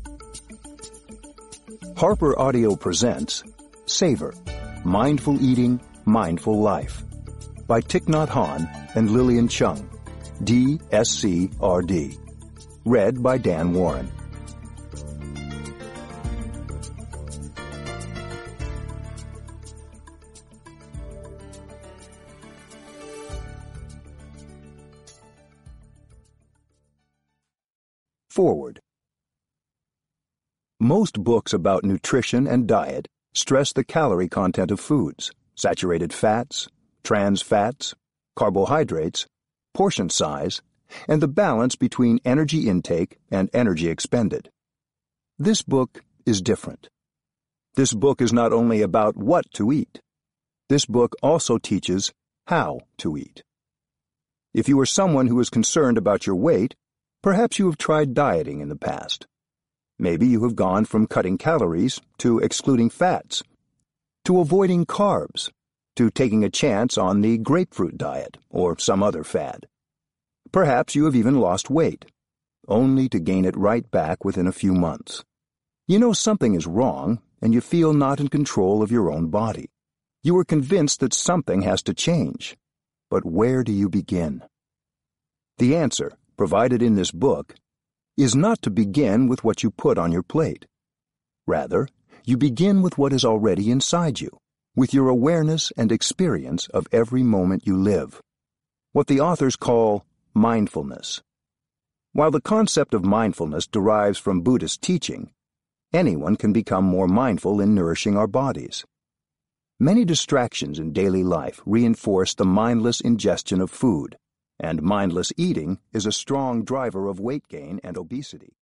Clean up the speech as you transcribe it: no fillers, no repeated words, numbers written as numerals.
Harper Audio presents Savor, Mindful Eating, Mindful Life by Thich Nhat Hanh and Lillian Chung, DSCRD. Read by Dan Warren. Forward. Most books about nutrition and diet stress the calorie content of foods, saturated fats, trans fats, carbohydrates, portion size, and the balance between energy intake and energy expended. This book is different. This book is not only about what to eat. This book also teaches how to eat. If you are someone who is concerned about your weight, perhaps you have tried dieting in the past. Maybe you have gone from cutting calories to excluding fats, to avoiding carbs, to taking a chance on the grapefruit diet or some other fad. Perhaps you have even lost weight, only to gain it right back within a few months. You know something is wrong, and you feel not in control of your own body. You are convinced that something has to change. But where do you begin? The answer, provided in this book, is not to begin with what you put on your plate. Rather, you begin with what is already inside you, with your awareness and experience of every moment you live. What the authors call mindfulness. While the concept of mindfulness derives from Buddhist teaching, anyone can become more mindful in nourishing our bodies. Many distractions in daily life reinforce the mindless ingestion of food, and mindless eating is a strong driver of weight gain and obesity.